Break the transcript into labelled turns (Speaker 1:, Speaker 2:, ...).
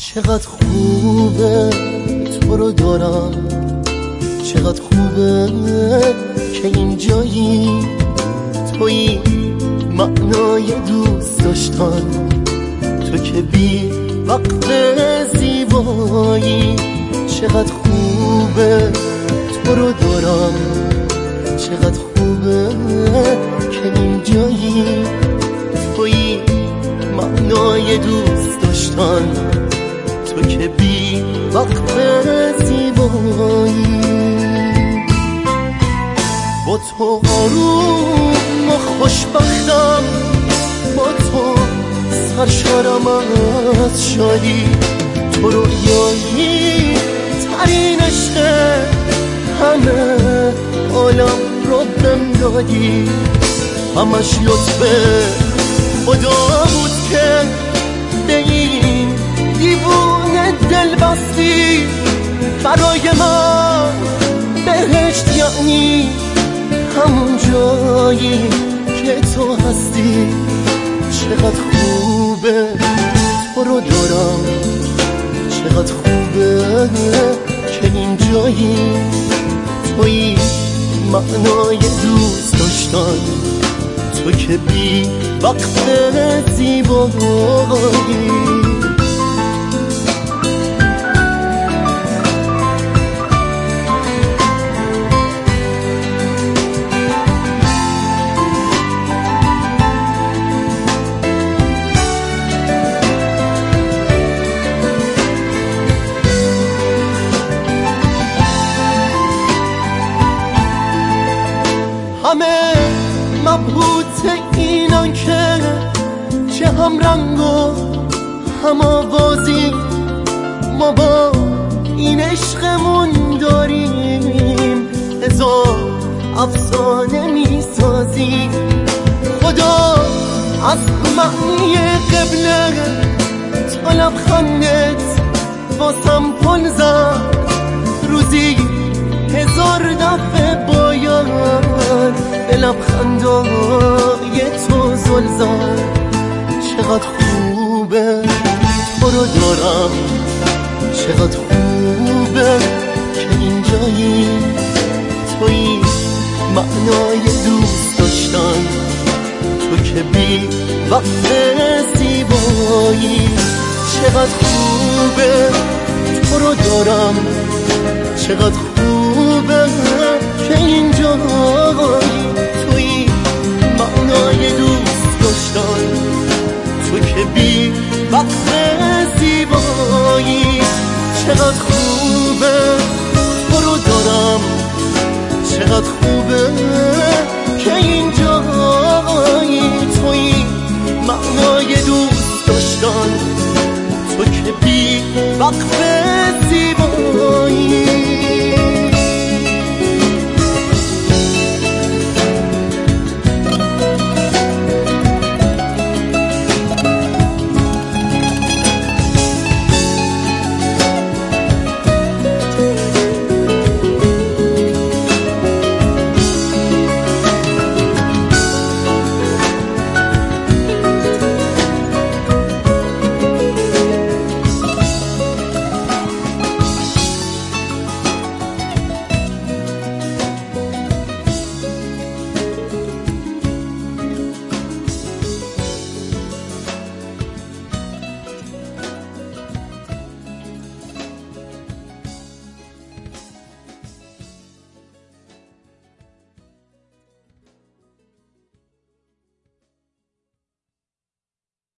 Speaker 1: چقدر خوبه تو رو دارم، چقدر خوبه که اینجایی، تویی معنای دوست داشتن، تو که بی وقت زیبایی. چقدر خوبه تو رو دارم، چقدر خوبه که اینجایی، تویی معنای دوست داشتن، تو که بی وقت زیبایی. با تو آروم و خوشبختم، با تو سرشارم از شادی، تو رویایی ترین عشق همه عالم رو بهم دادی. همش لطف خدا بود که به این دیوونه دل بستی. برای من بهشت یعنی همون جایی که تو هستی. چقدر خوبه تو رو دارم، چقدر خوبه که این جایی، تویی معنای دوست داشتن، تو که بی وقت زیبایی. همه مبهوت اینان که چه هم رنگ و هم آوازی، ما با این عشقمون داریم هزار افسانه میسازی. خدا از معنی قبله تا لبخندت واسم پل زد، روزی هزار دفعه باید به لبخندای تو زل زد. چقدر خوبه تو رو دارم، چقدر خوبه که اینجایی، تویی معنای دوست داشتن، تو که بی وقت زیبایی. چقدر خوبه تو رو دارم، چقدر خوبه که اینجایی، تویی معنای دوست داشتن، تو که بی وقت زیبایی. چقدر خوبه تو رو دارم، چقدر خوبه که اینجایی، تویی معنای دوست داشتن، تو که بی وقت